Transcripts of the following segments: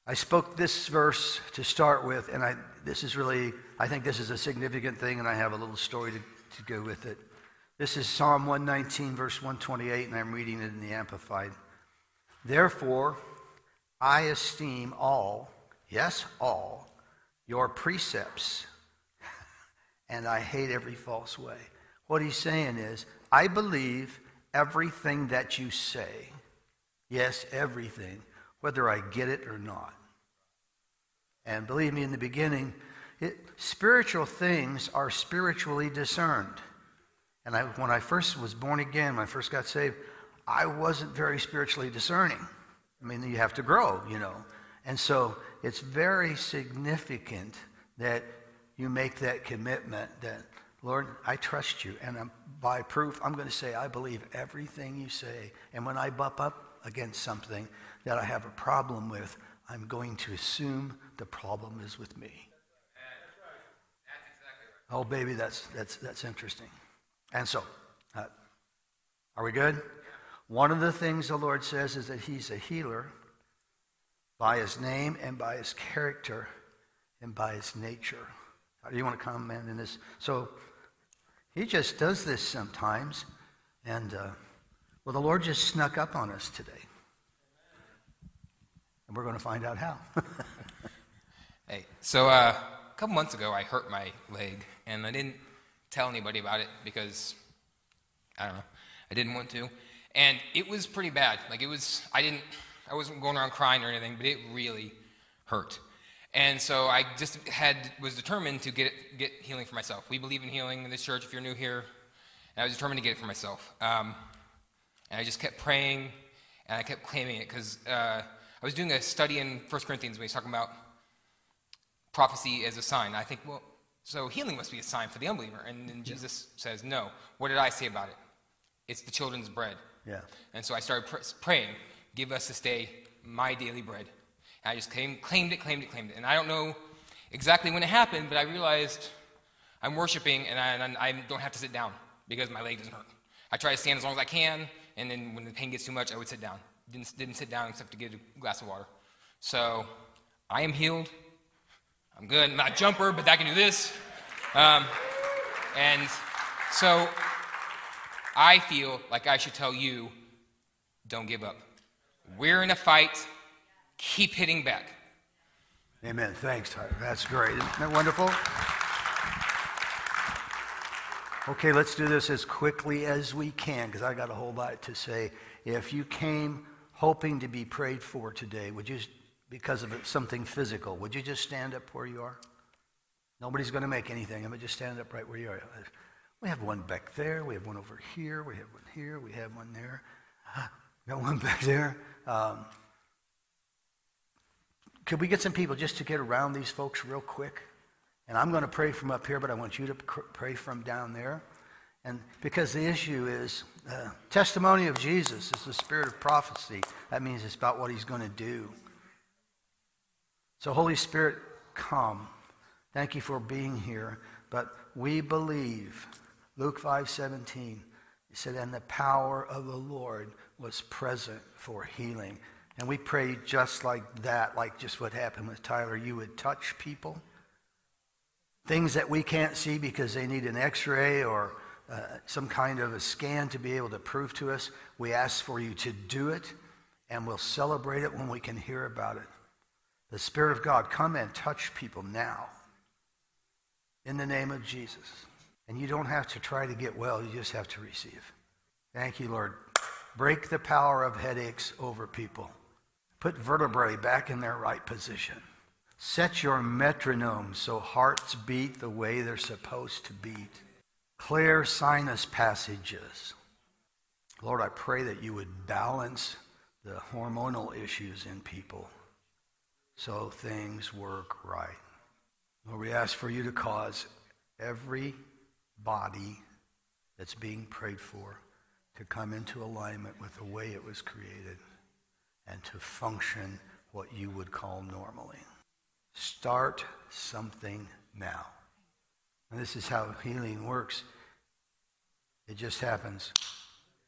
I spoke this verse to start with, and I think this is a significant thing, and I have a little story to go with it. This is Psalm 119, verse 128, and I'm reading it in the Amplified. Therefore, I esteem all, yes, all, your precepts, and I hate every false way. What he's saying is, I believe everything that you say. Yes, everything, whether I get it or not. And believe me, in the beginning, spiritual things are spiritually discerned. And when I first was born again, when I first got saved, I wasn't very spiritually discerning. I mean, you have to grow, And so it's very significant that you make that commitment that, Lord, I trust you. And by proof, I'm going to say, I believe everything you say. And when I bump up against something that I have a problem with, I'm going to assume the problem is with me. That's right. That's exactly right. Oh, baby, that's interesting. And so, are we good? One of the things the Lord says is that he's a healer by his name and by his character and by his nature. Do you want to comment in this? So he just does this sometimes, and the Lord just snuck up on us today. And we're going to find out how. Hey, so a couple months ago I hurt my leg, and I didn't tell anybody about it because, I don't know, I didn't want to. And it was pretty bad. Like I wasn't going around crying or anything, but it really hurt. And so I just was determined to get healing for myself. We believe in healing in this church if you're new here. And I was determined to get it for myself. And I just kept praying, and I kept claiming it because I was doing a study in 1 Corinthians where he's talking about prophecy as a sign. I think, well, so healing must be a sign for the unbeliever. And then Jesus says, no. What did I say about it? It's the children's bread. Yeah. And so I started praying, give us this day my daily bread. And I just claimed it. And I don't know exactly when it happened, but I realized I'm worshiping and I don't have to sit down because my leg doesn't hurt. I try to stand as long as I can, and then when the pain gets too much, I would sit down. Didn't sit down except to get a glass of water. So I am healed. I'm good. I'm not a jumper, but I can do this. And so I feel like I should tell you, don't give up. We're in a fight. Keep hitting back. Amen. Thanks, Tyler. That's great. Isn't that wonderful? Okay, let's do this as quickly as we can because I got a whole lot to say. If you came hoping to be prayed for today, would you, because of something physical, would you just stand up where you are? Nobody's going to make anything. I'm going to just stand up right where you are. We have one back there. We have one over here. We have one here. We have one there. Got one back there. Could we get some people just to get around these folks real quick? And I'm going to pray from up here, but I want you to pray from down there. And because the issue is testimony of Jesus is the spirit of prophecy. That means it's about what he's going to do. So Holy Spirit, come. Thank you for being here. But we believe, Luke 5:17, he said, and the power of the Lord was present for healing. And we pray just like that, like just what happened with Tyler. You would touch people. Things that we can't see because they need an x-ray or some kind of a scan to be able to prove to us. We ask for you to do it, and we'll celebrate it when we can hear about it. The Spirit of God, come and touch people now. In the name of Jesus. And you don't have to try to get well. You just have to receive. Thank you, Lord. Break the power of headaches over people. Put vertebrae back in their right position. Set your metronome so hearts beat the way they're supposed to beat. Clear sinus passages. Lord, I pray that you would balance the hormonal issues in people so things work right. Lord, we ask for you to cause every body that's being prayed for to come into alignment with the way it was created and to function what you would call normally. Start something now. And this is how healing works. It just happens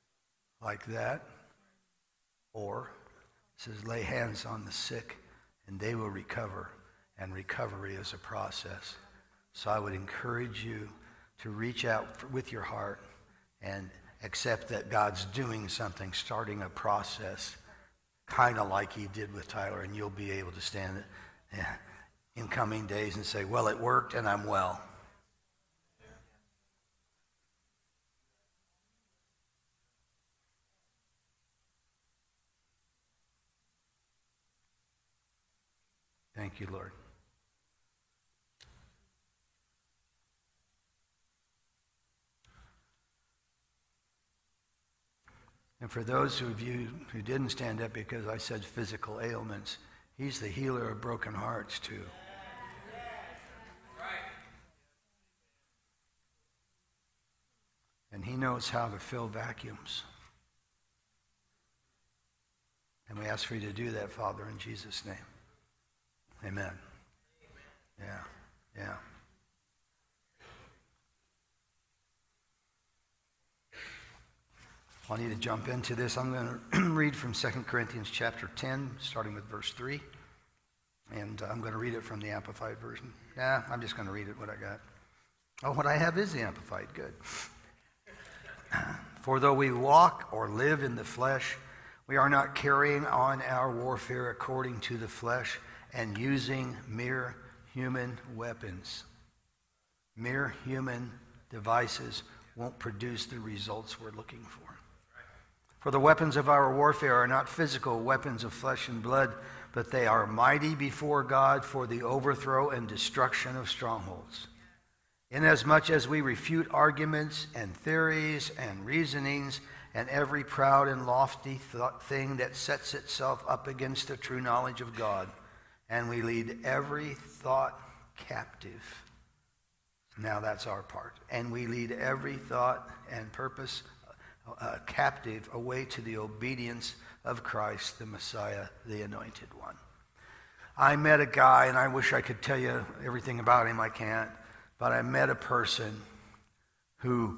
like that. Or it says lay hands on the sick and they will recover. And recovery is a process. So I would encourage you to reach out with your heart and accept that God's doing something, starting a process, kind of like he did with Tyler, and you'll be able to stand in coming days and say, well, it worked and I'm well. Thank you, Lord. And for those of you who didn't stand up because I said physical ailments, he's the healer of broken hearts too. And he knows how to fill vacuums. And we ask for you to do that, Father, in Jesus' name. Amen. Yeah. I need to jump into this. I'm going to read from 2 Corinthians chapter 10, starting with verse 3. And I'm going to read it from the Amplified version. I'm just going to read it, what I got. Oh, what I have is the Amplified. Good. For though we walk or live in the flesh, we are not carrying on our warfare according to the flesh and using mere human weapons. Mere human devices won't produce the results we're looking for. For the weapons of our warfare are not physical weapons of flesh and blood, but they are mighty before God for the overthrow and destruction of strongholds. Inasmuch as we refute arguments and theories and reasonings and every proud and lofty thing that sets itself up against the true knowledge of God, and we lead every thought captive. Now that's our part. And we lead every thought and purpose captive away to the obedience of Christ, the Messiah, the Anointed One. I met a guy, and I wish I could tell you everything about him. I can't. But I met a person who,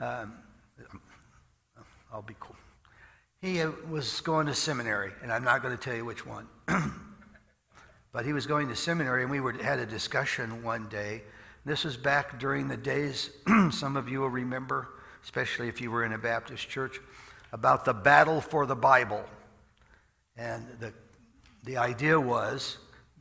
I'll be cool. He was going to seminary, and I'm not going to tell you which one. But he was going to seminary, and we had a discussion one day. This was back during the days, some of you will remember, especially if you were in a Baptist church, about the battle for the Bible. And the idea was,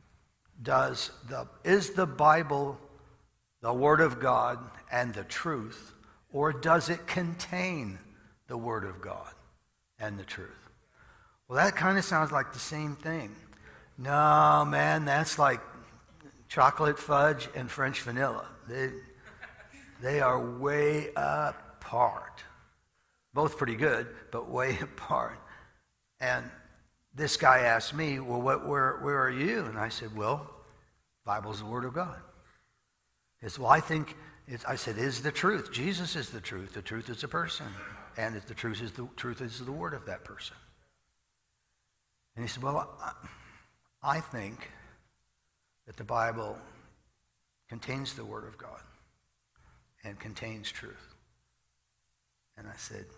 is the Bible the Word of God and the truth, or does it contain the Word of God and the truth? Well, that kind of sounds like the same thing. No, man, that's like chocolate fudge and French vanilla. They are way apart. Both pretty good, but way apart. And this guy asked me, well, where are you? And I said, well, Bible's the Word of God. He said, well, I said, is the truth. Jesus is the truth. The truth is a person. And the truth is the word of that person. And he said, well, I think that the Bible contains the Word of God and contains truth. And I said,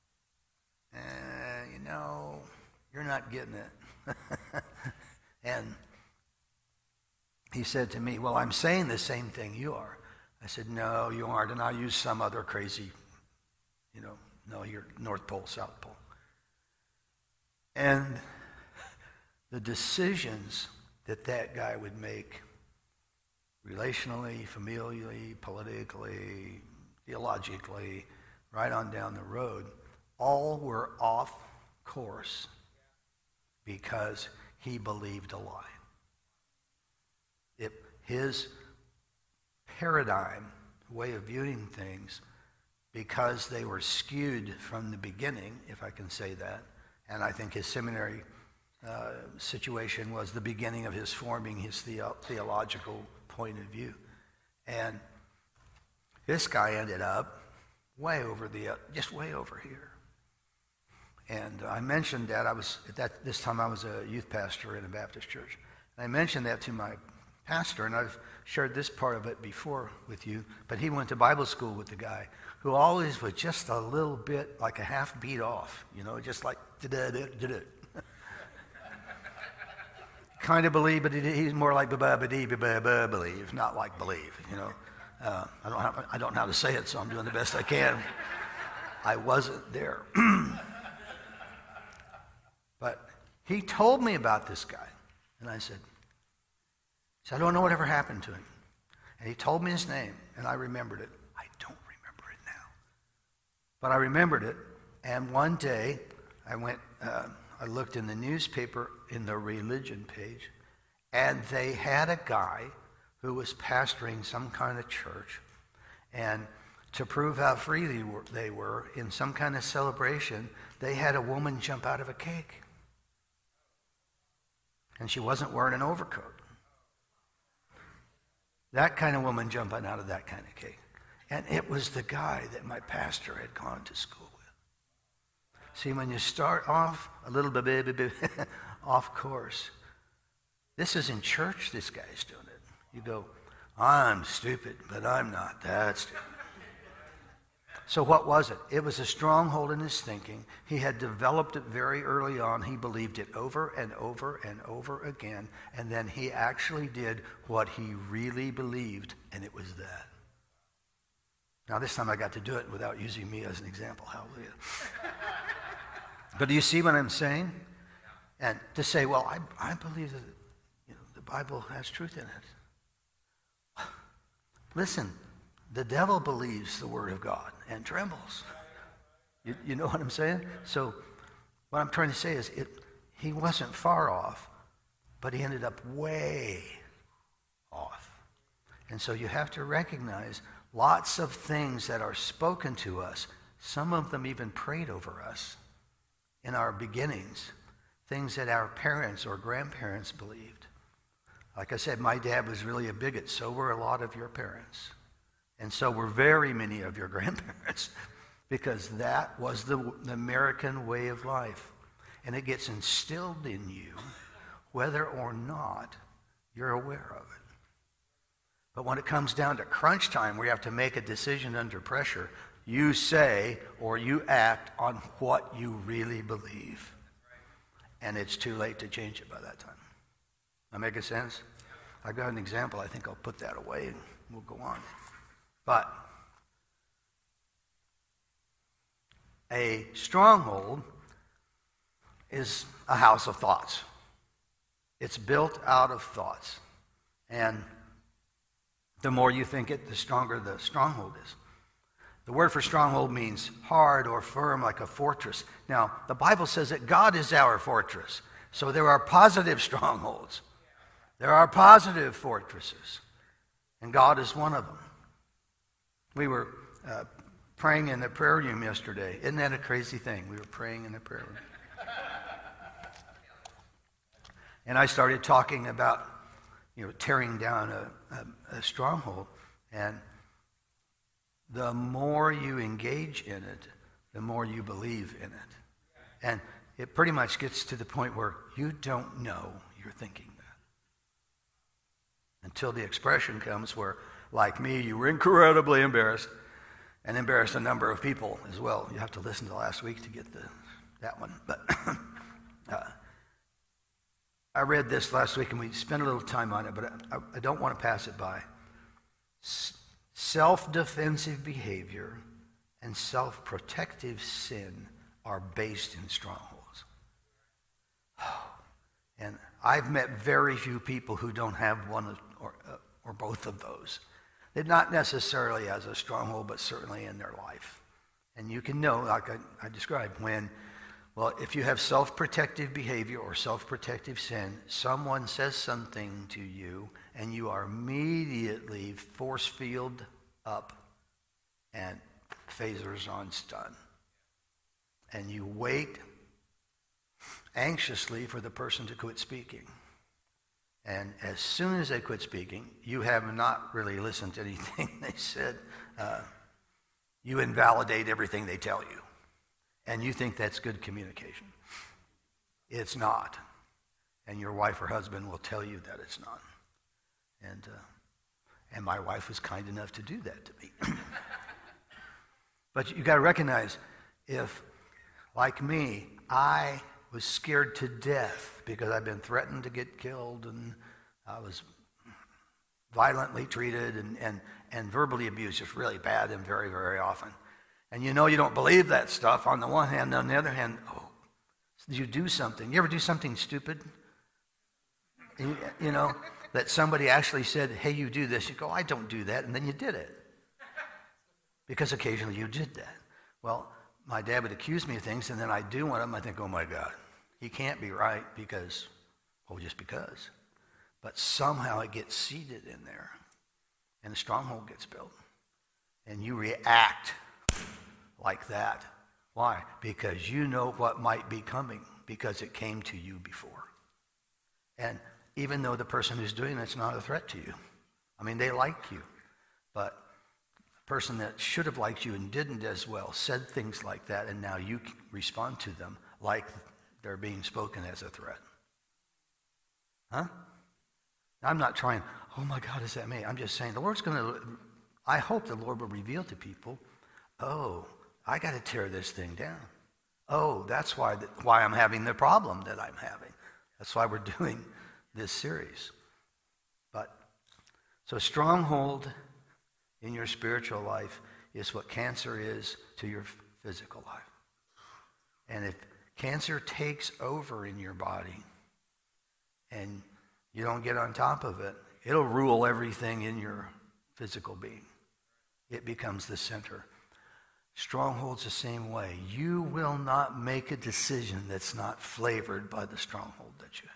you're not getting it. And he said to me, well, I'm saying the same thing you are. I said, no, you aren't. And I'll use some other crazy, no, you're North Pole, South Pole. And the decisions that guy would make relationally, familially, politically, theologically, right on down the road, all were off course because he believed a lie. His paradigm, way of viewing things, because they were skewed from the beginning, if I can say that, and I think his seminary situation was the beginning of his forming his theological point of view. And this guy ended up way over here. And I mentioned that this time I was a youth pastor in a Baptist church. And I mentioned that to my pastor, and I've shared this part of it before with you, but he went to Bible school with the guy who always was just a little bit like a half beat off, just like, kind of believe, but he's more like believe, not like believe, you know. I don't know how to say it, so I'm doing the best I can. I wasn't there. But he told me about this guy, and I said, I don't know whatever happened to him. And he told me his name, and I remembered it. I don't remember it now. But I remembered it, and one day I went, I looked in the newspaper in the religion page, and they had a guy who was pastoring some kind of church, and to prove how free they were in some kind of celebration, they had a woman jump out of a cake. And she wasn't wearing an overcoat. That kind of woman jumping out of that kind of cake. And it was the guy that my pastor had gone to school with. See, when you start off a little bit off course, this is in church, this guy's doing it. You go, I'm stupid, but I'm not that stupid. So what was it? It was a stronghold in his thinking. He had developed it very early on. He believed it over and over and over again. And then he actually did what he really believed, and it was that. Now this time I got to do it without using me as an example. Hallelujah. But do you see what I'm saying? And to say, well, I believe that the Bible has truth in it. Listen, the devil believes the word of God and trembles. You know what I'm saying? So what I'm trying to say is he wasn't far off, but he ended up way off. And so you have to recognize lots of things that are spoken to us, some of them even prayed over us in our beginnings, things that our parents or grandparents believed. Like I said, my dad was really a bigot. So were a lot of your parents. And so were very many of your grandparents, because that was the American way of life. And it gets instilled in you whether or not you're aware of it. But when it comes down to crunch time, where you have to make a decision under pressure, you say or you act on what you really believe. And it's too late to change it by that time. That make sense? I've got an example. I think I'll put that away and we'll go on. But a stronghold is a house of thoughts. It's built out of thoughts. And the more you think it, the stronger the stronghold is. The word for stronghold means hard or firm, like a fortress. Now, the Bible says that God is our fortress. So there are positive strongholds. There are positive fortresses. And God is one of them. We were praying in the prayer room yesterday. Isn't that a crazy thing? We were praying in the prayer room. And I started talking about, tearing down a stronghold. And the more you engage in it, the more you believe in it. And it pretty much gets to the point where you don't know you're thinking that. Until the expression comes where, like me, you were incredibly embarrassed, and embarrassed a number of people as well. You have to listen to last week to get that one. But I read this last week, and we spent a little time on it, but I don't want to pass it by. Self-defensive behavior and self-protective sin are based in strongholds. And I've met very few people who don't have one or both of those. They're not necessarily as a stronghold, but certainly in their life. And you can know, like I described, if you have self-protective behavior or self-protective sin, someone says something to you, and you are immediately force field up and phasers on stun. And you wait anxiously for the person to quit speaking. And as soon as they quit speaking, you have not really listened to anything they said. You invalidate everything they tell you. And you think that's good communication. It's not. And your wife or husband will tell you that it's not. And my wife was kind enough to do that to me. But you got to recognize, if, like me, I was scared to death because I'd been threatened to get killed, and I was violently treated and verbally abused, just really bad and very, very often. And you don't believe that stuff on the one hand. On the other hand, you do something. You ever do something stupid? That somebody actually said, hey, you do this. You go, I don't do that. And then you did it. Because occasionally you did that. Well, my dad would accuse me of things, and then I'd do one of them. I think, oh, my God, he can't be right because, just because. But somehow it gets seated in there, and a stronghold gets built. And you react like that. Why? Because you know what might be coming, because it came to you before. And even though the person who's doing it's not a threat to you. I mean, they like you. But a person that should have liked you and didn't as well said things like that, and now you respond to them like they're being spoken as a threat. Huh? I'm not trying, oh my God, is that me? I'm just saying I hope the Lord will reveal to people, I got to tear this thing down. That's why I'm having the problem that I'm having. That's why we're doing this series. So stronghold in your spiritual life is what cancer is to your physical life. And if cancer takes over in your body and you don't get on top of it, it'll rule everything in your physical being. It becomes the center. Stronghold's the same way. You will not make a decision that's not flavored by the stronghold that you have.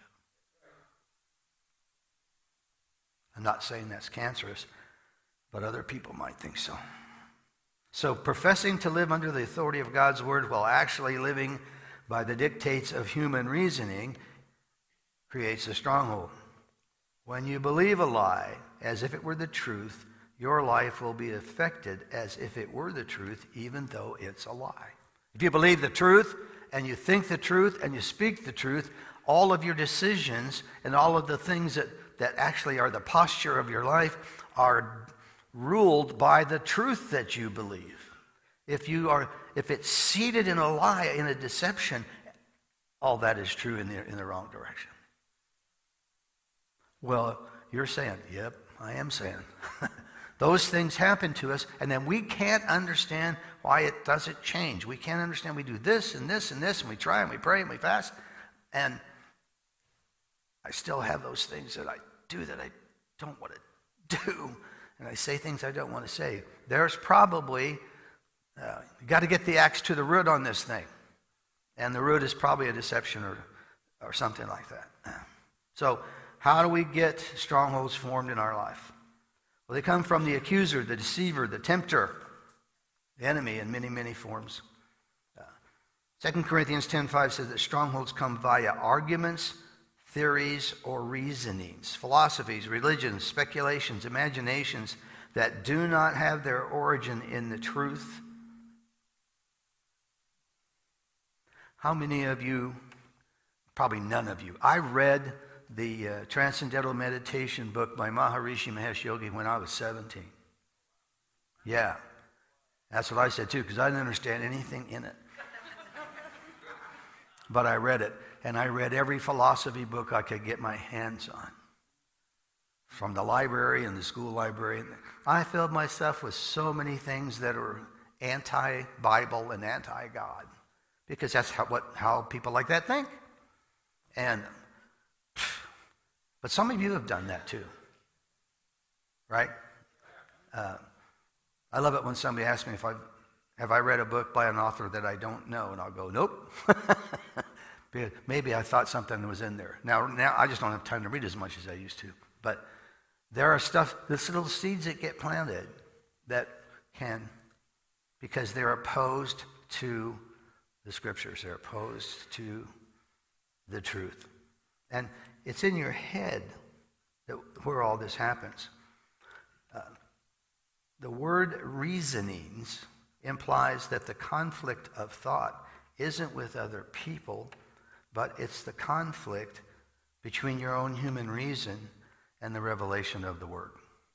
I'm not saying that's cancerous, but other people might think so. So professing to live under the authority of God's word while actually living by the dictates of human reasoning creates a stronghold. When you believe a lie as if it were the truth, your life will be affected as if it were the truth, even though it's a lie. If you believe the truth, and you think the truth, and you speak the truth, all of your decisions and all of the things that actually are the posture of your life are ruled by the truth that you believe. If it's seated in a lie, in a deception, all that is true in the wrong direction. Well, you're saying, yep, I am saying. Those things happen to us, and then we can't understand why it doesn't change. We can't understand we do this and this and this, and we try and we pray and we fast, and I still have those things that I do that I don't want to do, and I say things I don't want to say. There's probably, you got to get the axe to the root on this thing, and the root is probably a deception or something like that. So how do we get strongholds formed in our life? Well, they come from the accuser, the deceiver, the tempter, the enemy in many, many forms. 2 Corinthians 10:5 says that strongholds come via arguments, theories, or reasonings, philosophies, religions, speculations, imaginations that do not have their origin in the truth. How many of you, probably none of you, I read the Transcendental Meditation book by Maharishi Mahesh Yogi when I was 17. Yeah, that's what I said too, because I didn't understand anything in it. But I read it, and I read every philosophy book I could get my hands on. From the library and the school library. I filled myself with so many things that are anti-Bible and anti-God, because that's how people like that think. But some of you have done that too, right? I love it when somebody asks me have I read a book by an author that I don't know, and I'll go, nope. Maybe I thought something was in there. Now I just don't have time to read as much as I used to. But there are this little seeds that get planted that can, because they're opposed to the scriptures, they're opposed to the truth. And it's in your head where all this happens. The word reasonings implies that the conflict of thought isn't with other people, but it's the conflict between your own human reason and the revelation of the word.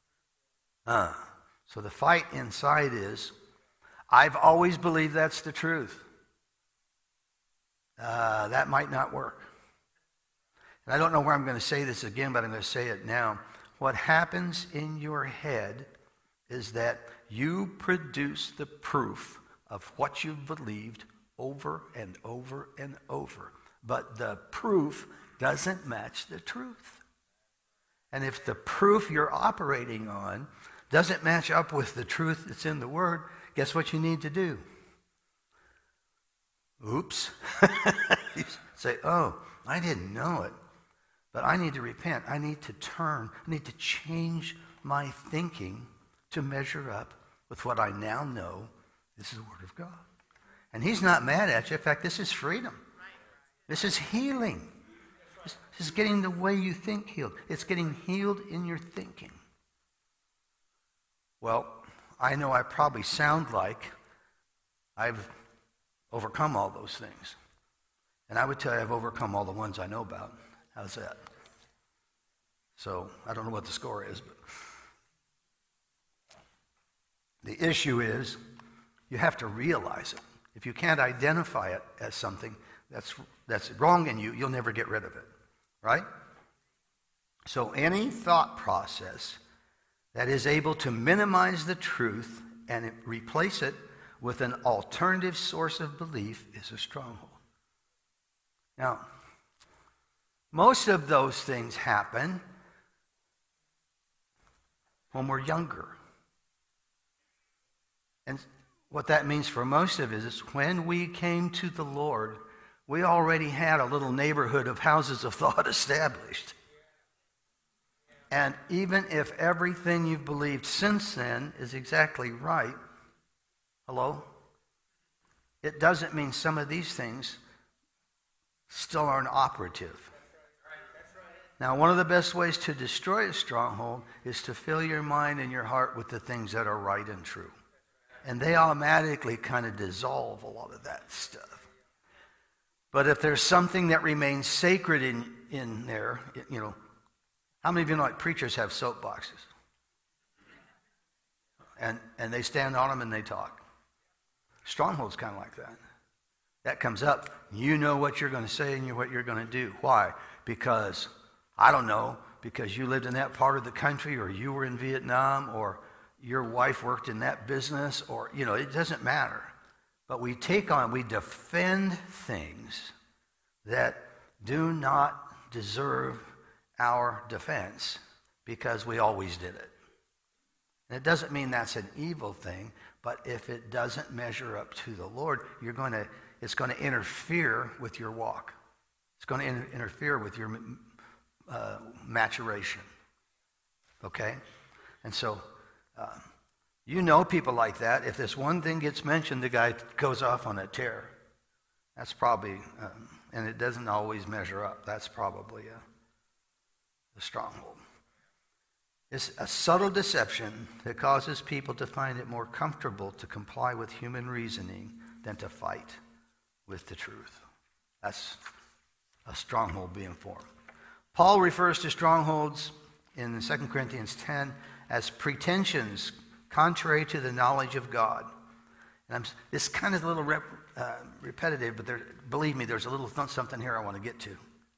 So the fight inside is, I've always believed that's the truth. that might not work. And I don't know where I'm going to say this again, but I'm going to say it now. What happens in your head is that you produce the proof of what you've believed over and over and over. But the proof doesn't match the truth. And if the proof you're operating on doesn't match up with the truth that's in the Word, guess what you need to do? Oops. You say, oh, I didn't know it. But I need to repent. I need to turn. I need to change my thinking to measure up with what I now know. This is the Word of God. And He's not mad at you. In fact, this is freedom. This is healing. This is getting the way you think healed. It's getting healed in your thinking. Well, I know I probably sound like I've overcome all those things. And I would tell you I've overcome all the ones I know about. How's that? So, I don't know what the score is, but the issue is you have to realize it. If you can't identify it as something that's wrong in you, you'll never get rid of it, right? So any thought process that is able to minimize the truth and replace it with an alternative source of belief is a stronghold. Now, most of those things happen when we're younger. And what that means for most of us is when we came to the Lord, we already had a little neighborhood of houses of thought established. And even if everything you've believed since then is exactly right, hello? It doesn't mean some of these things still aren't operative. Now, one of the best ways to destroy a stronghold is to fill your mind and your heart with the things that are right and true. And they automatically kind of dissolve a lot of that stuff. But if there's something that remains sacred in there, you know, how many of you know like preachers have soapboxes? And they stand on them and they talk. Stronghold's kind of like that. That comes up. You know what you're going to say and what you're going to do. Why? Because, I don't know, because you lived in that part of the country, or you were in Vietnam, or your wife worked in that business, or, you know, it doesn't matter. But we defend things that do not deserve our defense because we always did it. And it doesn't mean that's an evil thing, but if it doesn't measure up to the Lord, it's going to interfere with your walk. It's going to interfere with your maturation. Okay? And so, you know people like that. If this one thing gets mentioned, the guy goes off on a tear. That's probably, and it doesn't always measure up. That's probably a stronghold. It's a subtle deception that causes people to find it more comfortable to comply with human reasoning than to fight with the truth. That's a stronghold being formed. Paul refers to strongholds in 2 Corinthians 10 as pretensions contrary to the knowledge of God. And it's kind of a little repetitive, but believe me, there's a little something here I want to get to.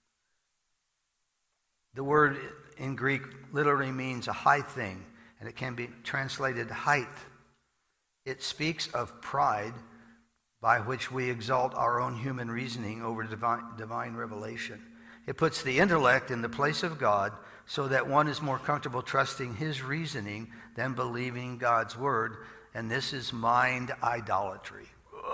The word in Greek literally means a high thing, and it can be translated height. It speaks of pride by which we exalt our own human reasoning over divine revelation. It puts the intellect in the place of God so that one is more comfortable trusting his reasoning than believing God's word, and this is mind idolatry.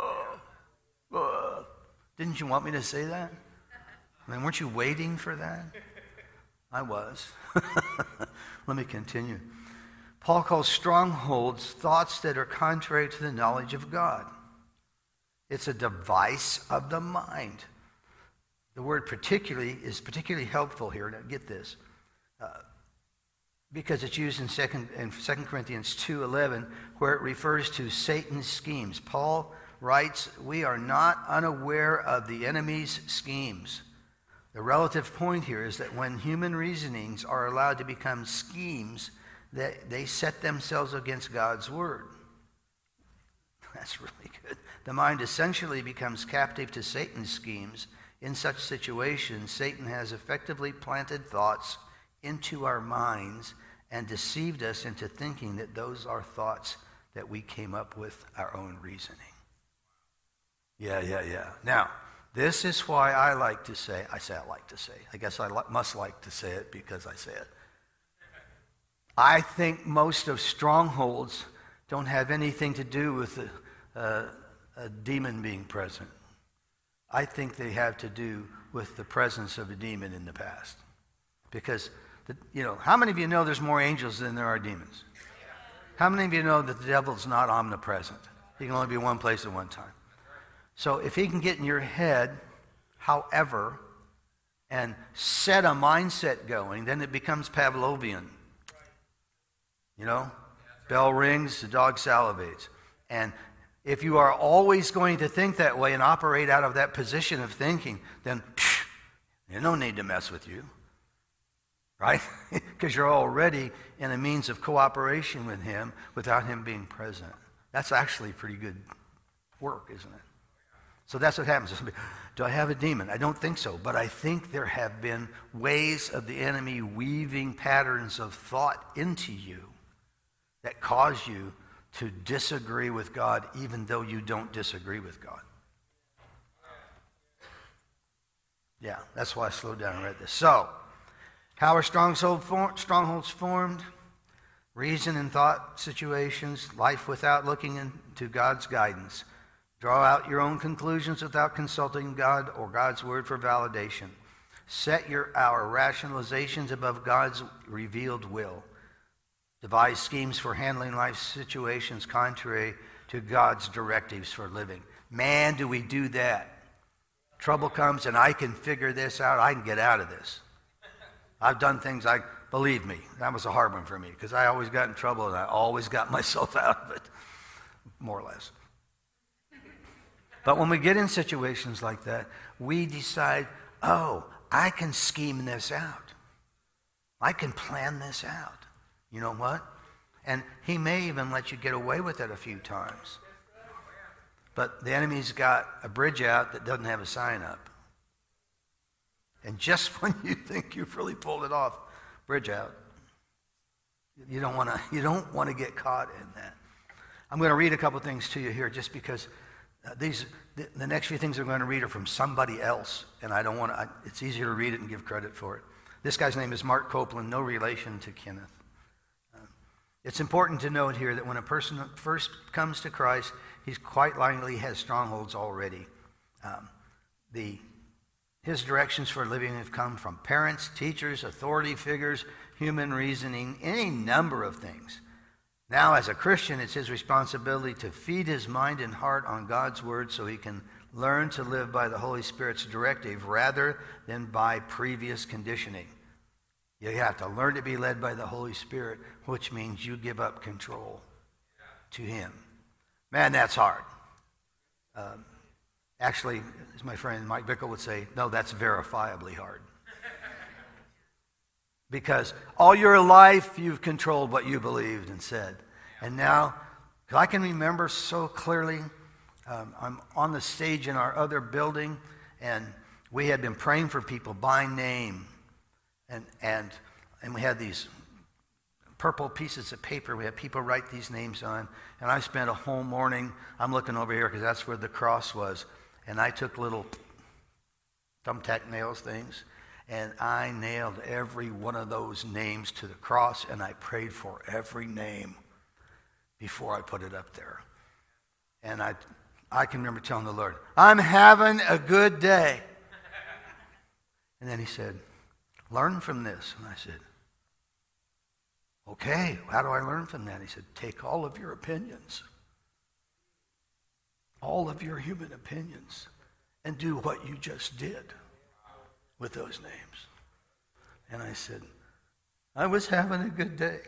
Didn't you want me to say that? I mean, weren't you waiting for that? I was. Let me continue. Paul calls strongholds thoughts that are contrary to the knowledge of God. It's a device of the mind. The word particularly is particularly helpful here. Now get this. Because it's used in 2 Corinthians 2:11, where it refers to Satan's schemes. Paul writes, we are not unaware of the enemy's schemes. The relative point here is that when human reasonings are allowed to become schemes, that they set themselves against God's word. That's really good. the mind essentially becomes captive to Satan's schemes. In such situations, Satan has effectively planted thoughts into our minds and deceived us into thinking that those are thoughts that we came up with our own reasoning. Yeah. Now, this is why I like to say, I guess I must like to say it because I say it. I think most of strongholds don't have anything to do with a demon being present. I think they have to do with the presence of a demon in the past. Because, how many of you know there's more angels than there are demons? How many of you know that the devil's not omnipresent? He can only be one place at one time. So if he can get in your head, however, and set a mindset going, then it becomes Pavlovian. Bell rings, the dog salivates. And if you are always going to think that way and operate out of that position of thinking, then there's no need to mess with you. Right? Because you're already in a means of cooperation with him without him being present. That's actually pretty good work, isn't it? So that's what happens. Do I have a demon? I don't think so. But I think there have been ways of the enemy weaving patterns of thought into you that cause you to disagree with God even though you don't disagree with God. Yeah, that's why I slowed down and read this. So, how are strongholds formed? Reason and thought situations, life without looking into God's guidance. Draw out your own conclusions without consulting God or God's word for validation. Set our rationalizations above God's revealed will. Devise schemes for handling life situations contrary to God's directives for living. Man, do we do that. Trouble comes and I can figure this out. I can get out of this. I've done things believe me, that was a hard one for me because I always got in trouble and I always got myself out of it, more or less. But when we get in situations like that, we decide, I can scheme this out. I can plan this out. You know what? And he may even let you get away with it a few times. But the enemy's got a bridge out that doesn't have a sign up. And just when you think you've really pulled it off, bridge out. You don't want to get caught in that. I'm going to read a couple things to you here just because the next few things I'm going to read are from somebody else, and I don't want to. It's easier to read it and give credit for it. This guy's name is Mark Copeland, no relation to Kenneth. It's important to note here that when a person first comes to Christ, he quite likely has strongholds already. His directions for living have come from parents, teachers, authority figures, human reasoning, any number of things. Now, as a Christian, it's his responsibility to feed his mind and heart on God's word so he can learn to live by the Holy Spirit's directive rather than by previous conditioning. You have to learn to be led by the Holy Spirit, which means you give up control to him. Man, that's hard. Actually, as my friend Mike Bickle would say, no, that's verifiably hard. Because all your life you've controlled what you believed and said. And now, I can remember so clearly, I'm on the stage in our other building, and we had been praying for people by name. And we had these purple pieces of paper. We had people write these names on. And I spent a whole morning, I'm looking over here because that's where the cross was. And I took little thumbtack nails things, and I nailed every one of those names to the cross, and I prayed for every name before I put it up there. And I can remember telling the Lord, I'm having a good day. And then he said, learn from this. And I said, okay, how do I learn from that? He said, take all of your opinions, all of your human opinions, and do what you just did with those names. And I said, I was having a good day.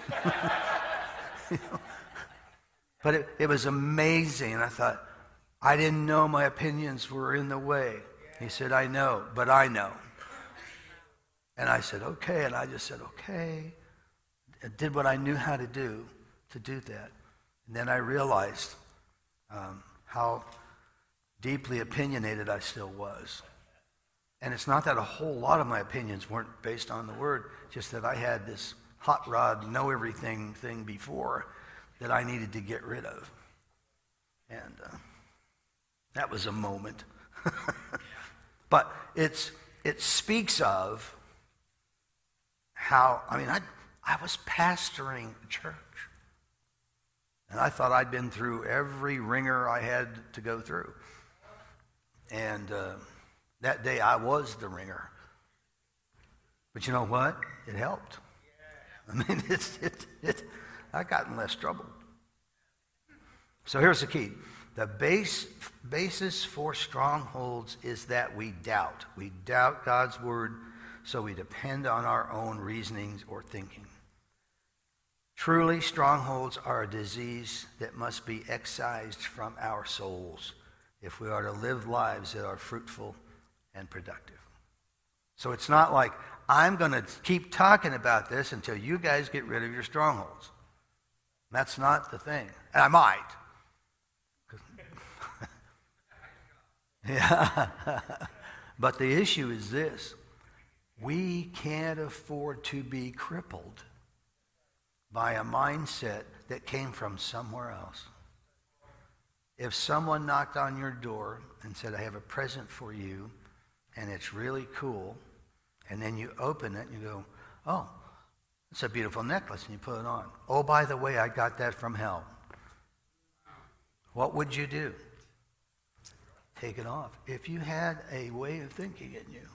But it was amazing. And I thought, I didn't know my opinions were in the way. He said, I know, but I know. And I said, okay. And I just said, okay. I did what I knew how to do that. And then I realized how deeply opinionated I still was. And it's not that a whole lot of my opinions weren't based on the Word, just that I had this hot rod, know everything thing before that I needed to get rid of. And that was a moment. But it speaks of how, I was pastoring a church. And I thought I'd been through every ringer I had to go through. And that day I was the ringer. But you know what? It helped. I got in less trouble. So here's the key. The basis for strongholds is that we doubt. We doubt God's word, so we depend on our own reasonings or thinking. Truly, strongholds are a disease that must be excised from our souls if we are to live lives that are fruitful and productive. So it's not like, I'm going to keep talking about this until you guys get rid of your strongholds. That's not the thing. And I might. Yeah. But the issue is this. We can't afford to be crippled by a mindset that came from somewhere else. If someone knocked on your door and said, I have a present for you, and it's really cool, and then you open it and you go, oh, it's a beautiful necklace, and you put it on. Oh, by the way, I got that from hell. What would you do? Take it off. If you had a way of thinking in you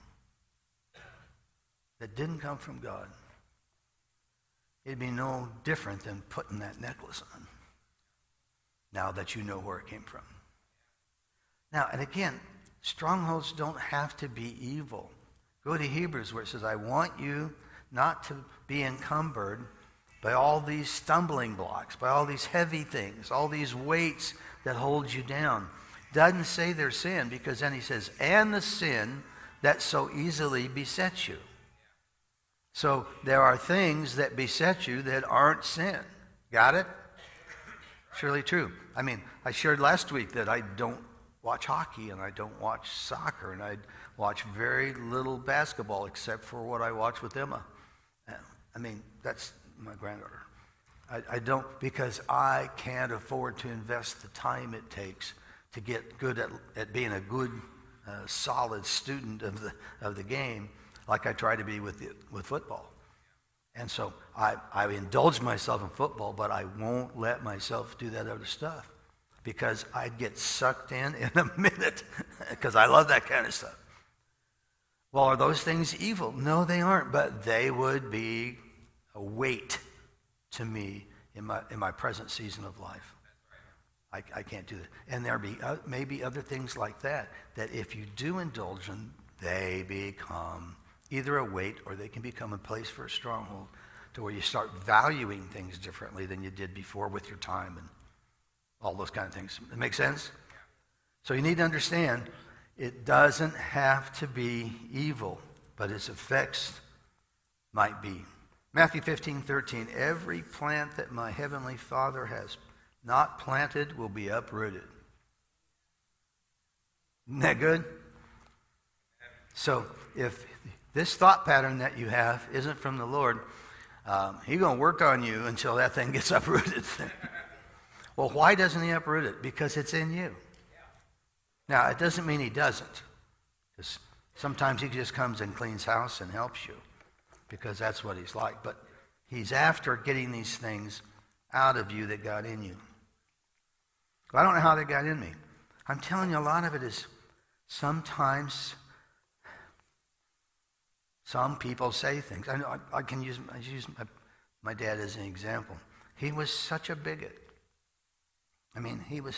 that didn't come from God, it'd be no different than putting that necklace on, now that you know where it came from. Now, and again, strongholds don't have to be evil. Go to Hebrews where it says, I want you not to be encumbered by all these stumbling blocks, by all these heavy things, all these weights that hold you down. Doesn't say they're sin, because then he says, and the sin that so easily besets you. So there are things that beset you that aren't sin. Got it? Surely true. I shared last week that I don't watch hockey and I don't watch soccer and I watch very little basketball except for what I watch with Emma. That's my granddaughter. I don't, because I can't afford to invest the time it takes to get good at being a good, solid student of the game, like I try to be with football. And so I indulge myself in football, but I won't let myself do that other stuff because I'd get sucked in a minute because I love that kind of stuff. Well, are those things evil? No, they aren't, but they would be a weight to me in my present season of life. I can't do that. And there may be other things like that if you do indulge in, they become either a weight or they can become a place for a stronghold to where you start valuing things differently than you did before with your time and all those kind of things. That make sense? So you need to understand it doesn't have to be evil, but its effects might be. Matthew 15:13, every plant that my heavenly Father has not planted will be uprooted. Isn't that good? So if this thought pattern that you have isn't from the Lord, He's going to work on you until that thing gets uprooted. Well, why doesn't He uproot it? Because it's in you. Now, it doesn't mean He doesn't. Because sometimes He just comes and cleans house and helps you, because that's what He's like. But He's after getting these things out of you that got in you. Well, I don't know how they got in me. I'm telling you, a lot of it is sometimes some people say things. I know I use my dad as an example. He was such a bigot. He was.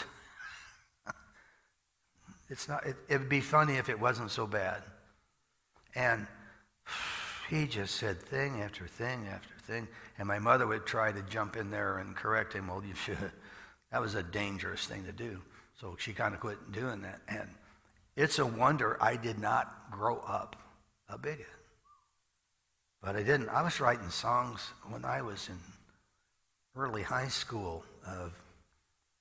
It'd be funny if it wasn't so bad. And he just said thing after thing after thing. And my mother would try to jump in there and correct him. Well, you should. That was a dangerous thing to do. So she kind of quit doing that. And it's a wonder I did not grow up a bigot. But I didn't. I was writing songs when I was in early high school of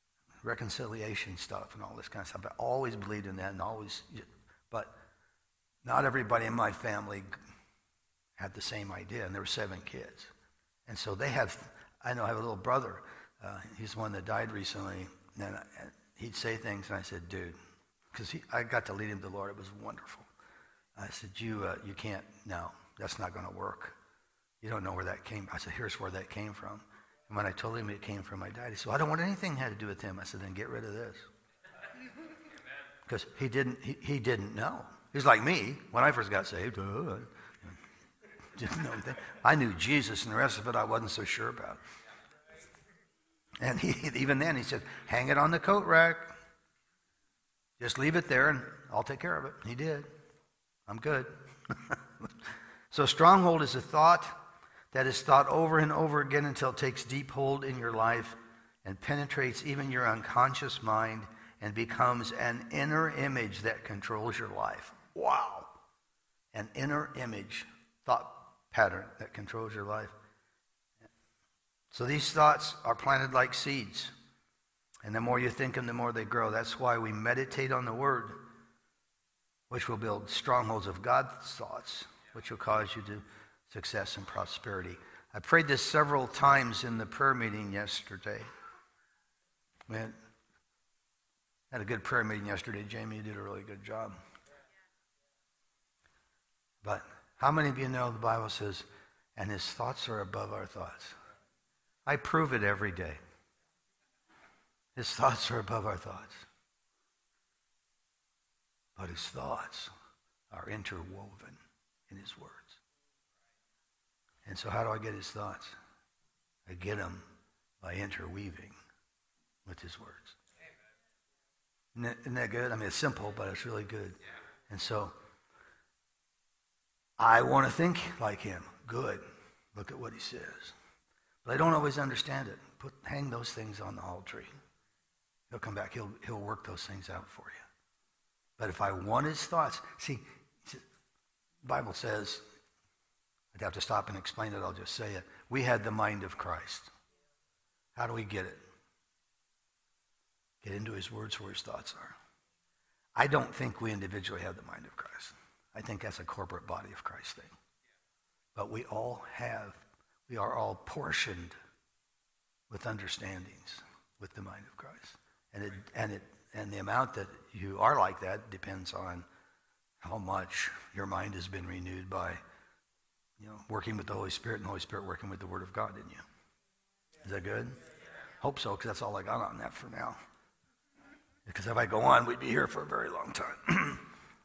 reconciliation stuff and all this kind of stuff. I always believed in that and always, but not everybody in my family had the same idea, and there were 7 kids. And so I have a little brother. He's the one that died recently, and he'd say things, and I said, dude, because I got to lead him to the Lord. It was wonderful. I said, you can't, no, that's not going to work. You don't know where that came from. I said, here's where that came from. And when I told him it came from my dad, he said, I don't want anything had to do with him. I said, then get rid of this. Because he didn't know. He's like me. When I first got saved, didn't know anything. I knew Jesus, and the rest of it I wasn't so sure about. And even then he said, hang it on the coat rack. Just leave it there and I'll take care of it. He did. I'm good. So stronghold is a thought that is thought over and over again until it takes deep hold in your life and penetrates even your unconscious mind and becomes an inner image that controls your life. Wow. An inner image, thought pattern that controls your life. So these thoughts are planted like seeds. And the more you think them, the more they grow. That's why we meditate on the Word, which will build strongholds of God's thoughts, which will cause you to success and prosperity. I prayed this several times in the prayer meeting yesterday. We had a good prayer meeting yesterday. Jamie, you did a really good job. But how many of you know the Bible says, and his thoughts are above our thoughts? I prove it every day. His thoughts are above our thoughts. But his thoughts are interwoven in his words. And so how do I get his thoughts? I get them by interweaving with his words. Isn't that good? I mean, it's simple, but it's really good. And so I want to think like him. Good. Look at what he says. But I don't always understand it. Hang those things on the altar tree. He'll come back. He'll work those things out for you. But if I want his thoughts, see, the Bible says, I'd have to stop and explain it. I'll just say it. We had the mind of Christ. How do we get it? Get into his words where his thoughts are. I don't think we individually have the mind of Christ. I think that's a corporate body of Christ thing. But we are all portioned with understandings with the mind of Christ. And the amount that you are like that depends on how much your mind has been renewed by, working with the Holy Spirit and the Holy Spirit working with the Word of God in you. Is that good? Hope so, because that's all I got on that for now. Because if I go on, we'd be here for a very long time.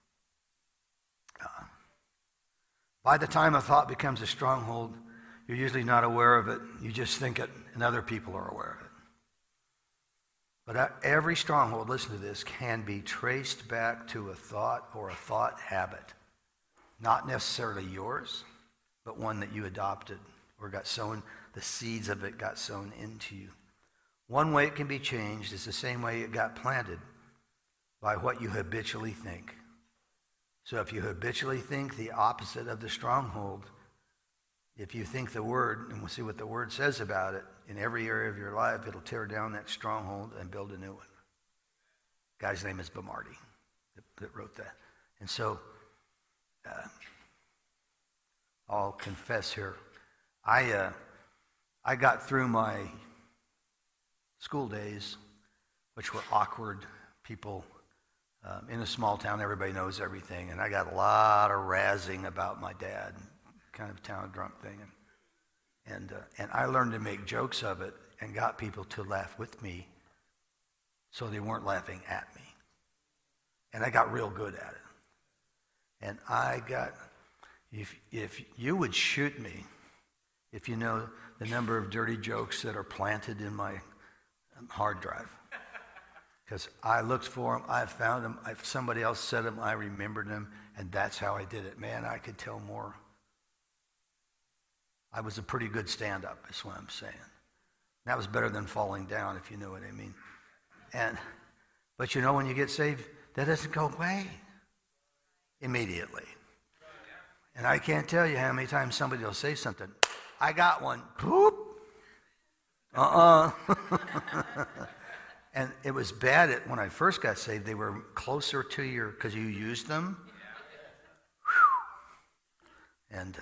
By the time a thought becomes a stronghold, you're usually not aware of it. You just think it, and other people are aware of it. But every stronghold, listen to this, can be traced back to a thought or a thought habit. Not necessarily yours, but one that you adopted or got sown, the seeds of it got sown into you. One way it can be changed is the same way it got planted, by what you habitually think. So if you habitually think the opposite of the stronghold, if you think the Word, and we'll see what the Word says about it, in every area of your life, it'll tear down that stronghold and build a new one. Guy's name is Bamardi that wrote that. And so, I'll confess here. I got through my school days, which were awkward. People in a small town, everybody knows everything. And I got a lot of razzing about my dad, kind of town drunk thing. And I learned to make jokes of it and got people to laugh with me so they weren't laughing at me. And I got real good at it. And I got, if you would shoot me, if you know the number of dirty jokes that are planted in my hard drive. Because I looked for them, I found them, if somebody else said them, I remembered them, and that's how I did it. Man, I could tell more. I was a pretty good stand-up, is what I'm saying. That was better than falling down, if you know what I mean. But when you get saved, that doesn't go away immediately. And I can't tell you how many times somebody will say something. I got one. Poop. And it was bad when I first got saved. They were closer to your, because you used them. Whew. And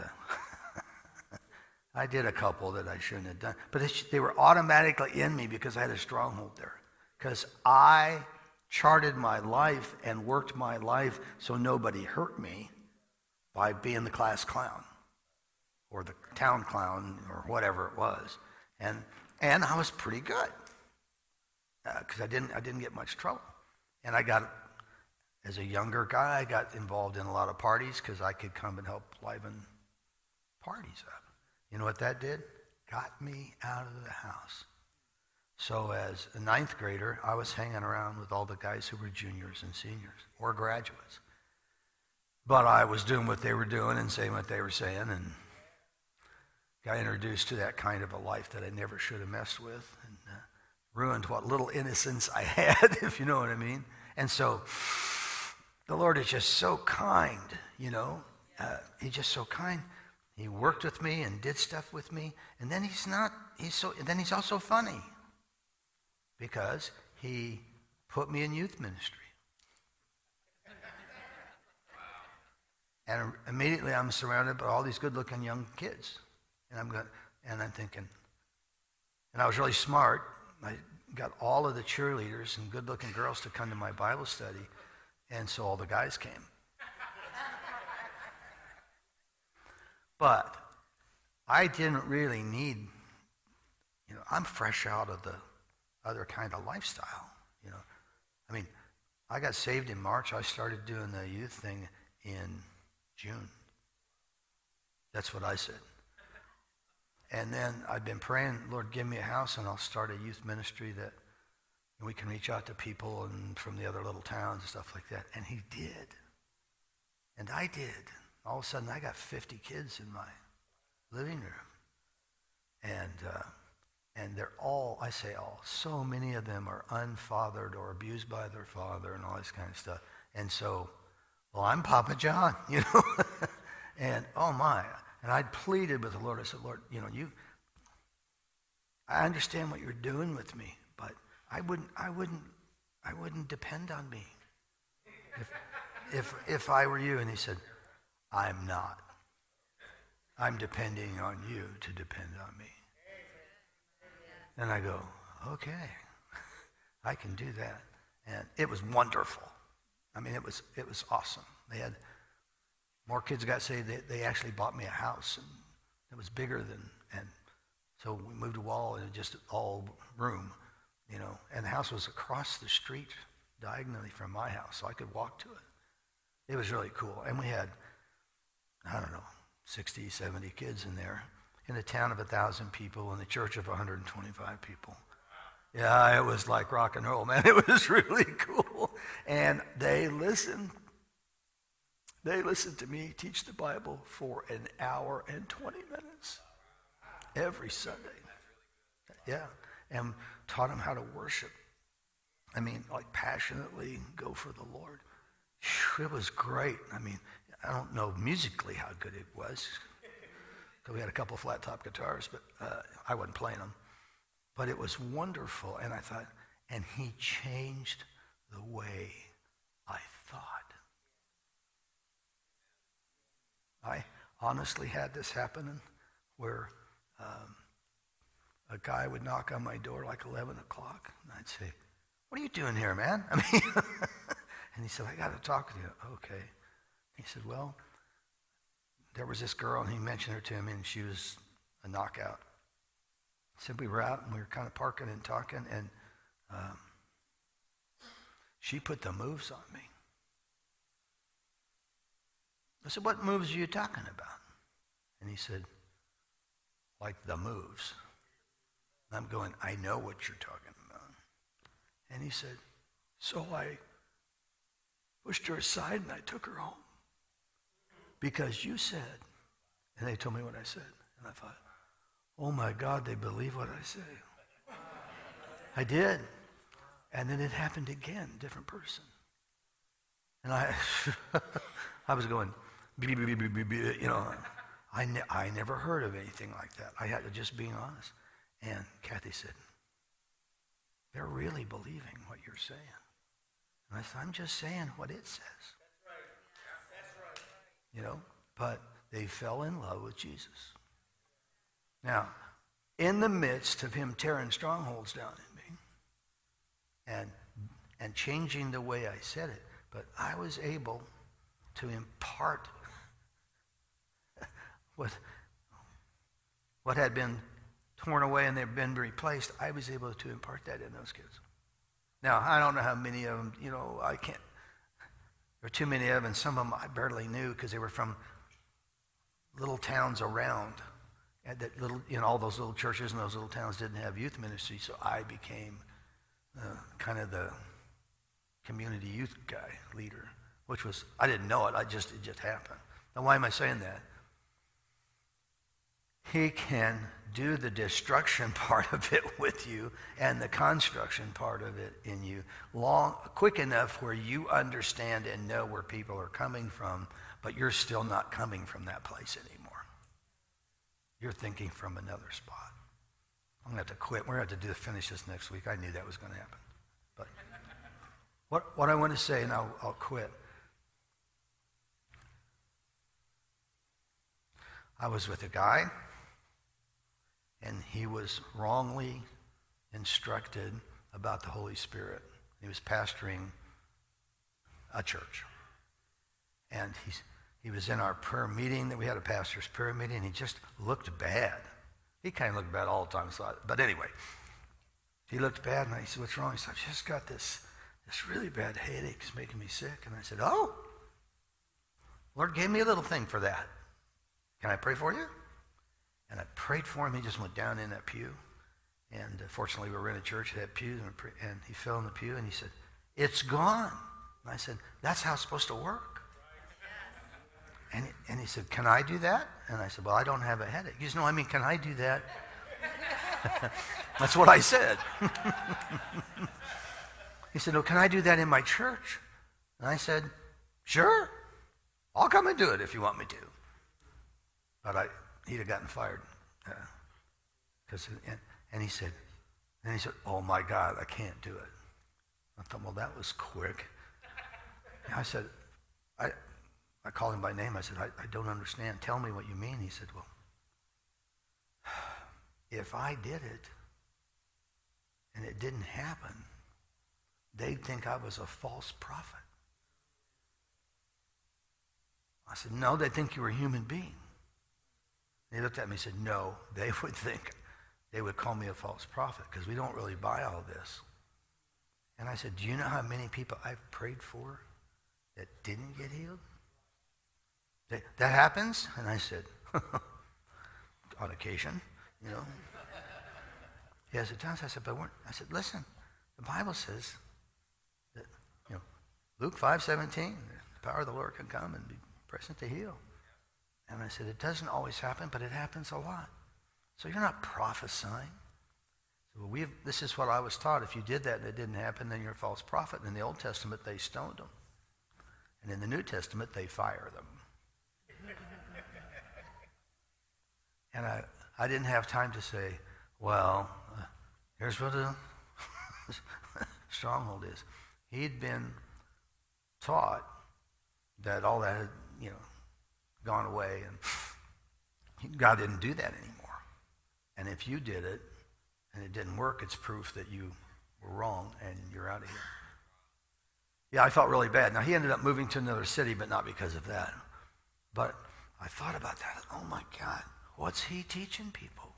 I did a couple that I shouldn't have done. But they were automatically in me because I had a stronghold there. Because I charted my life and worked my life so nobody hurt me by being the class clown or the town clown or whatever it was. And I was pretty good because I didn't get much trouble. And as a younger guy, I got involved in a lot of parties because I could come and help liven parties up. You know what that did? Got me out of the house. So as a ninth grader, I was hanging around with all the guys who were juniors and seniors or graduates. But I was doing what they were doing and saying what they were saying, and got introduced to that kind of a life that I never should have messed with, and ruined what little innocence I had, if you know what I mean. And so the Lord is just so kind, you know. He's just so kind. He worked with me and did stuff with me, and then then he's also funny because he put me in youth ministry. And immediately I'm surrounded by all these good-looking young kids. And I'm thinking, and I was really smart. I got all of the cheerleaders and good-looking girls to come to my Bible study, and so all the guys came. But I didn't really need, I'm fresh out of the other kind of lifestyle, I mean, I got saved in March. I started doing the youth thing in June. That's what I said. And then I've been praying, Lord, give me a house and I'll start a youth ministry that we can reach out to people and from the other little towns and stuff like that. And he did. And I did. All of a sudden, I got 50 kids in my living room. And they're all, I say all, so many of them are unfathered or abused by their father and all this kind of stuff. And so, well, I'm Papa John, and oh my. And I pleaded with the Lord. I said, Lord, I understand what you're doing with me, but I wouldn't depend on me if I were you. And he said, I'm not. I'm depending on you to depend on me. And I go, okay, I can do that. And it was wonderful. I mean, it was awesome. They had more kids got saved. They actually bought me a house, and it was bigger and so we moved a wall and just all room, and the house was across the street diagonally from my house, so I could walk to it. It was really cool. And we had, 60, 70 kids in there in a town of 1,000 people and a church of 125 people. Yeah, it was like rock and roll, man. It was really cool. And they listened. They listened to me teach the Bible for an hour and 20 minutes every Sunday. Yeah, and taught them how to worship. I mean, like passionately go for the Lord. It was great. I mean, I don't know musically how good it was. So we had a couple flat top guitars, but I wasn't playing them. But it was wonderful, and I thought, and he changed the way I thought. I honestly had this happening where a guy would knock on my door like 11 o'clock, and I'd say, what are you doing here, man? I mean, and he said, I got to talk to you. Okay. He said, well, there was this girl, and he mentioned her to me, and she was a knockout. He said, we were out, and we were kind of parking and talking, and she put the moves on me. I said, what moves are you talking about? And he said, like the moves. And I'm going, I know what you're talking about. And he said, so I pushed her aside and I took her home. Because you said, and they told me what I said. And I thought, oh my God, they believe what I say. I did. And then it happened again, different person. And I was going, I never heard of anything like that. I had to just being honest. And Kathy said, they're really believing what you're saying. And I said, I'm just saying what it says. You know, but they fell in love with Jesus. Now, in the midst of him tearing strongholds down in me and changing the way I said it, but I was able to impart what had been torn away and they've been replaced. I was able to impart that in those kids. Now, I don't know how many of them, you know, I can't. There were too many of them, and some of them I barely knew because they were from little towns around. And that little, you know, all those little churches in those little towns didn't have youth ministry, so I became kind of the community youth guy, leader, which was, I didn't know it, it just happened. Now, why am I saying that? He can do the destruction part of it with you and the construction part of it in you quick enough where you understand and know where people are coming from, but you're still not coming from that place anymore. You're thinking from another spot. I'm going to have to quit. We're going to have to finish this next week. I knew that was going to happen. But what I want to say, and I'll quit. I was with a guy, and he was wrongly instructed about the Holy Spirit. He was pastoring a church. And he was in our prayer meeting that we had, a pastor's prayer meeting, and he just looked bad. He kind of looked bad all the time. But anyway, he looked bad, and I said, what's wrong? He said, I've just got this really bad headache. It's making me sick. And I said, oh, Lord gave me a little thing for that. Can I pray for you? And I prayed for him. He just went down in that pew. And fortunately, we were in a church that had pews, and he fell in the pew, and he said, it's gone. And I said, that's how it's supposed to work. And he said, can I do that? And I said, well, I don't have a headache. He said, no, I mean, can I do that? That's what I said. He said, no, can I do that in my church? And I said, sure. I'll come and do it if you want me to. But he'd have gotten fired. And he said, oh my God, I can't do it. I thought, well, that was quick. And I said, I called him by name. I said, I don't understand. Tell me what you mean. He said, well, if I did it and it didn't happen, they'd think I was a false prophet. I said, no, they'd think you were a human being. And he looked at me and said, no, they would call me a false prophet because we don't really buy all this. And I said, do you know how many people I've prayed for that didn't get healed? That happens? And I said, on occasion, you know. Yes, it does. I said, I said, listen, the Bible says that, you know, Luke 5:17, the power of the Lord can come and be present to heal. And I said, it doesn't always happen, but it happens a lot. So you're not prophesying. So this is what I was taught. If you did that and it didn't happen, then you're a false prophet. In the Old Testament, they stoned them. And in the New Testament, they fire them. And I didn't have time to say, well, here's what a stronghold is. He'd been taught that all that had, you know, gone away, and God didn't do that anymore. And if you did it and it didn't work, it's proof that you were wrong and you're out of here. Yeah, I felt really bad. Now, he ended up moving to another city, but not because of that. But I thought about that. Oh, my God. What's he teaching people?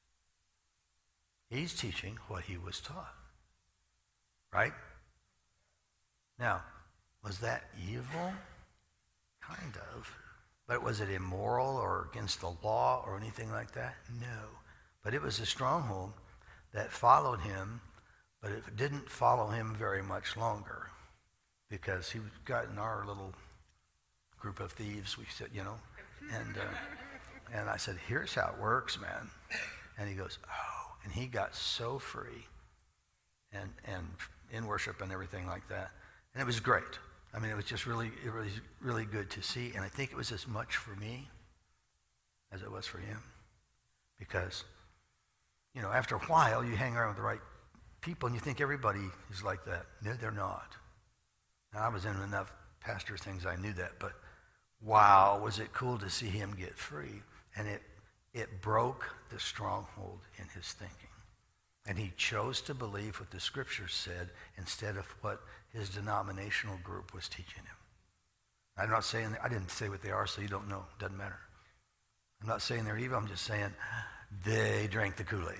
He's teaching what he was taught. Right? Now, was that evil? Kind of. But was it immoral or against the law or anything like that? No. But it was a stronghold that followed him, but it didn't follow him very much longer because he got in our little group of thieves, we said, you know, and I said, here's how it works, man. And he goes, oh, and he got so free and in worship and everything like that. And it was great. I mean, it was just really good to see. And I think it was as much for me as it was for him. Because, you know, after a while, you hang around with the right people, and you think everybody is like that. No, they're not. Now, I was in enough pastor things I knew that, but wow, was it cool to see him get free. And it broke the stronghold in his thinking. And he chose to believe what the scriptures said instead of what his denominational group was teaching him. I'm not saying, I didn't say what they are, so you don't know. Doesn't matter. I'm not saying they're evil. I'm just saying they drank the Kool-Aid.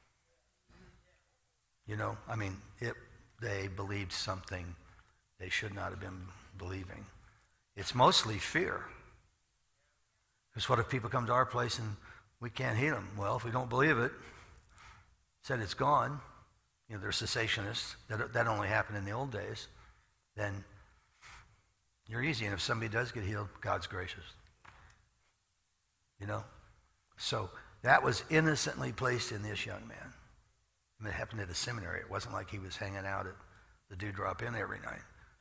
You know, I mean, they believed something they should not have been believing. It's mostly fear. Because what if people come to our place and we can't heal them? Well, if we don't believe it, said it's gone, you know, they're cessationists, that only happened in the old days, then you're easy. And if somebody does get healed, God's gracious. You know? So that was innocently placed in this young man. I mean, it happened at a seminary. It wasn't like he was hanging out at the Dewdrop Inn every night.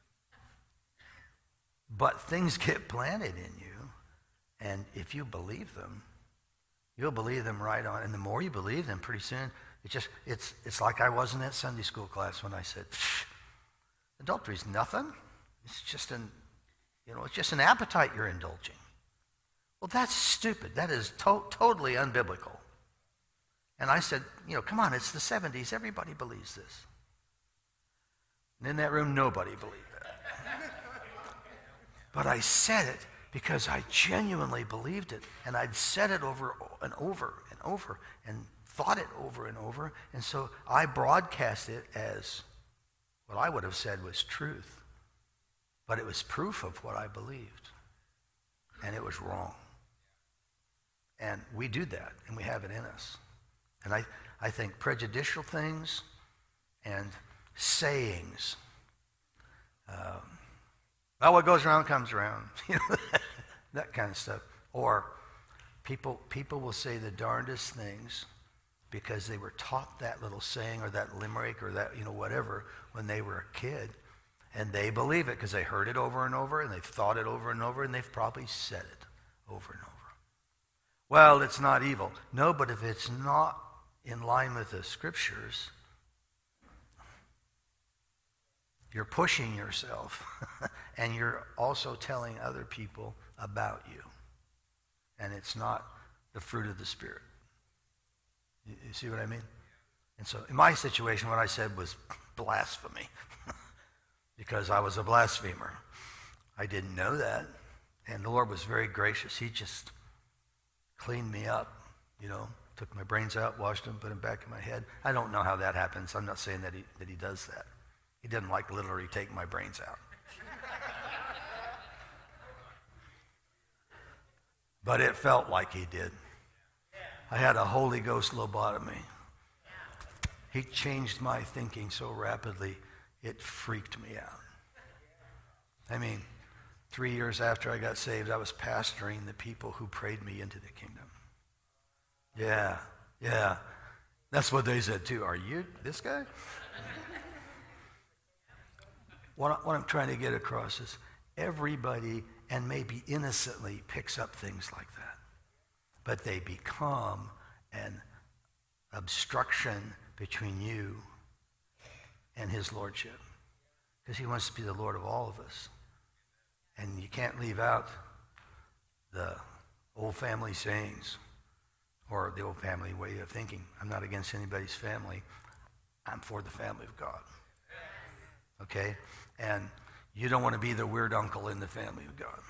But things get planted in you, and if you believe them, you'll believe them right on. And the more you believe them, pretty soon, it's like I was in that Sunday school class when I said, adultery's nothing. It's just it's just an appetite you're indulging. Well, that's stupid. That is totally unbiblical. And I said, come on, it's the 70s. Everybody believes this. And in that room, nobody believed that. But I said it because I genuinely believed it. And I'd said it over and over and over and thought it over and over. And so I broadcast it as what I would have said was truth. But it was proof of what I believed. And it was wrong. And we do that, and we have it in us. And I think prejudicial things and sayings, well, what goes around comes around, that kind of stuff. Or people will say the darndest things because they were taught that little saying or that limerick or that, whatever, when they were a kid. And they believe it because they heard it over and over, and they've thought it over and over, and they've probably said it over and over. Well, it's not evil. No, but if it's not in line with the scriptures, you're pushing yourself, and you're also telling other people about you. And it's not the fruit of the Spirit. You see what I mean? And so in my situation, what I said was blasphemy because I was a blasphemer. I didn't know that. And the Lord was very gracious. He just cleaned me up, took my brains out, washed them, put them back in my head. I don't know how that happens. I'm not saying that he does that. He didn't literally take my brains out. But it felt like he did. I had a Holy Ghost lobotomy. He changed my thinking so rapidly, it freaked me out. I mean, 3 years after I got saved, I was pastoring the people who prayed me into the kingdom. Yeah. That's what they said too. Are you this guy? What I'm trying to get across is everybody, and maybe innocently, picks up things like that. But they become an obstruction between you and his lordship. Because he wants to be the Lord of all of us. And you can't leave out the old family sayings or the old family way of thinking. I'm not against anybody's family. I'm for the family of God. Okay? And you don't want to be the weird uncle in the family of God.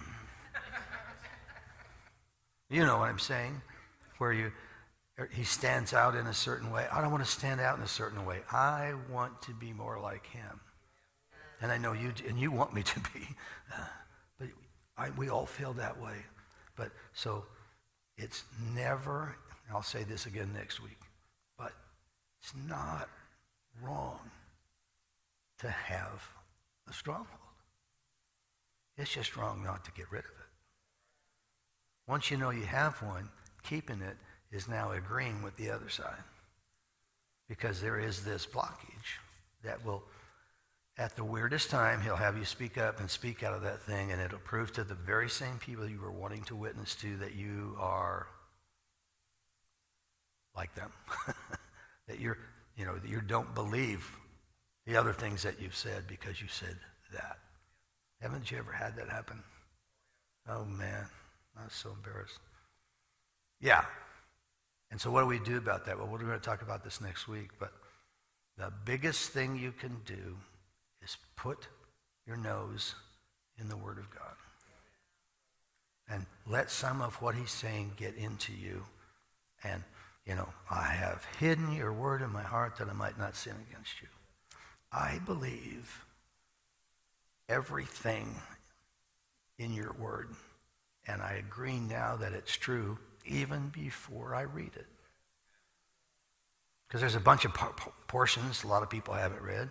You know what I'm saying? Where he stands out in a certain way. I don't want to stand out in a certain way. I want to be more like him. And I know you do, and you want me to be. But we all feel that way. But so it's never, and I'll say this again next week, but it's not wrong to have a stronghold. It's just wrong not to get rid of it. Once you know you have one, keeping it is now agreeing with the other side. Because there is this blockage that will, at the weirdest time, he'll have you speak up and speak out of that thing, and it'll prove to the very same people you were wanting to witness to that you are like them. That you're, you don't believe the other things that you've said because you said that. Haven't you ever had that happen? Oh, man. I was so embarrassed. Yeah. And so what do we do about that? Well, we're going to talk about this next week, but the biggest thing you can do is put your nose in the Word of God. And let some of what he's saying get into you. And, I have hidden your word in my heart that I might not sin against you. I believe everything in your word. And I agree now that it's true even before I read it. Because there's a bunch of portions a lot of people haven't read.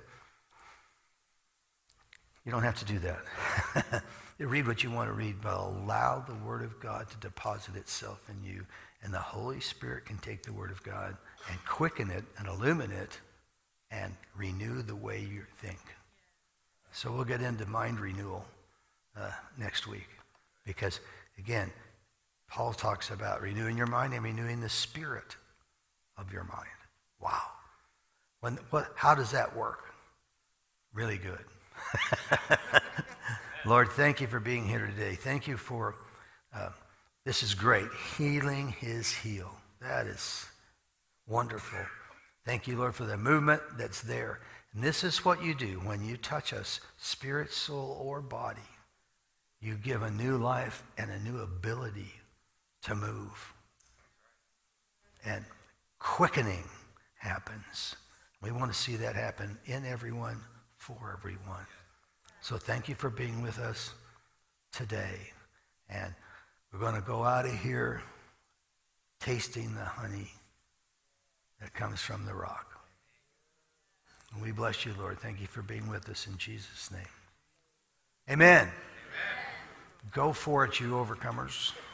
You don't have to do that. You read what you want to read, but allow the Word of God to deposit itself in you. And the Holy Spirit can take the Word of God and quicken it and illumine it and renew the way you think. So we'll get into mind renewal next week. Because, again, Paul talks about renewing your mind and renewing the spirit of your mind. Wow. How does that work? Really good. Lord, thank you for being here today. Thank you for, this is great. Healing is heal. That is wonderful. Thank you, Lord, for the movement that's there. And this is what you do when you touch us, spirit, soul, or body. You give a new life and a new ability to move. And quickening happens. We want to see that happen in everyone, for everyone. So thank you for being with us today. And we're going to go out of here tasting the honey that comes from the rock. And we bless you, Lord. Thank you for being with us in Jesus' name. Amen. Go for it, you overcomers.